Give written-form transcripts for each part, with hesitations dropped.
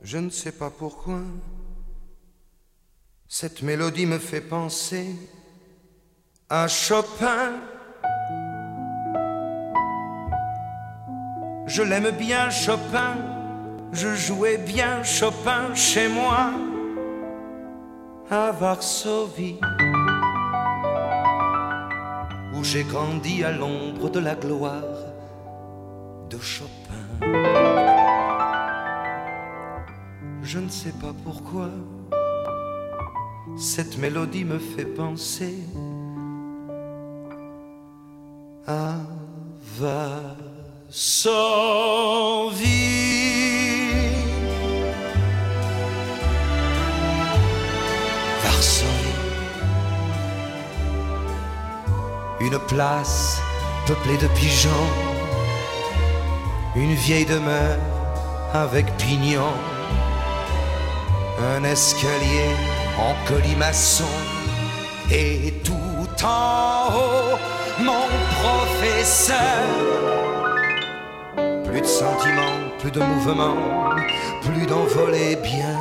Je ne sais pas pourquoi cette mélodie me fait penser à Chopin. Je l'aime bien Chopin, je jouais bien Chopin chez moi à Varsovie, où j'ai grandi à l'ombre de la gloire de Chopin. Je ne sais pas pourquoi cette mélodie me fait penser à Varsovie. Varsovie, une place peuplée de pigeons, une vieille demeure avec pignons, un escalier en colimaçon, et tout en haut, mon professeur. Plus de sentiments, plus de mouvements, plus d'envolée, bien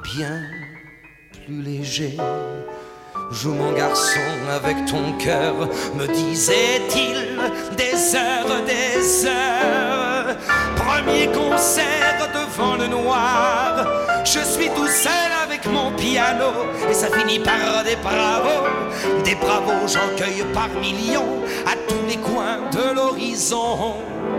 plus léger. Joue mon garçon avec ton cœur, me disait-il, des heures. Premier concert devant le noir, je suis tout seul avec mon piano, et ça finit par des bravos, j'en cueille par millions, à tous les coins de l'horizon.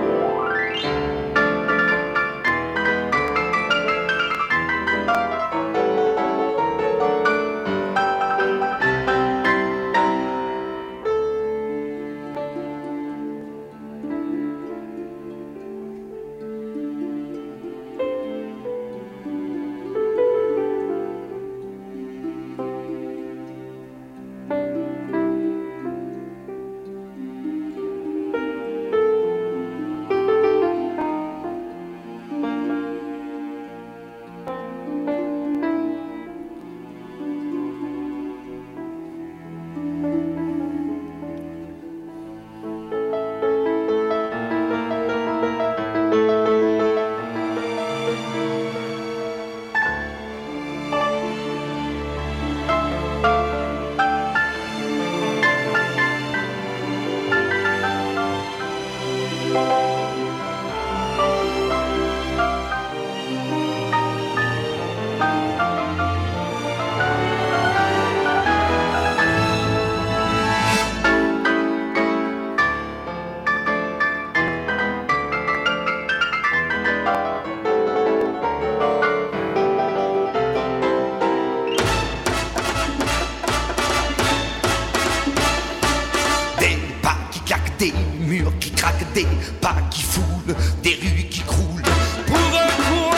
Des murs qui craquent, des pas qui foulent, des rues qui croulent. Pourquoi?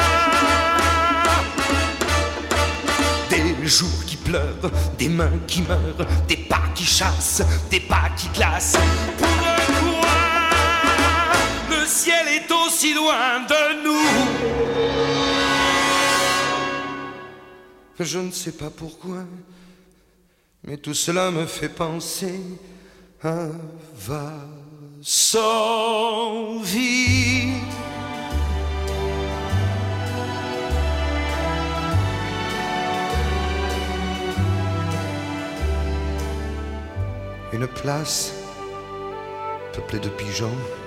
Des jours qui pleurent, des mains qui meurent, des pas qui chassent, des pas qui glacent. Pourquoi le ciel est aussi loin de nous? Je ne sais pas pourquoi, mais tout cela me fait penser à Varsovie. Une place peuplée de pigeons,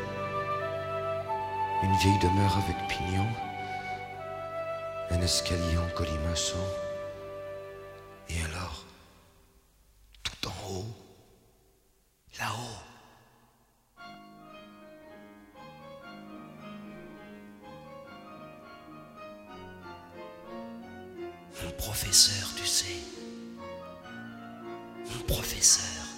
une vieille demeure avec pignons, un escalier en colimaçon, et alors, tout en haut, là-haut, mon professeur, tu sais, mon professeur.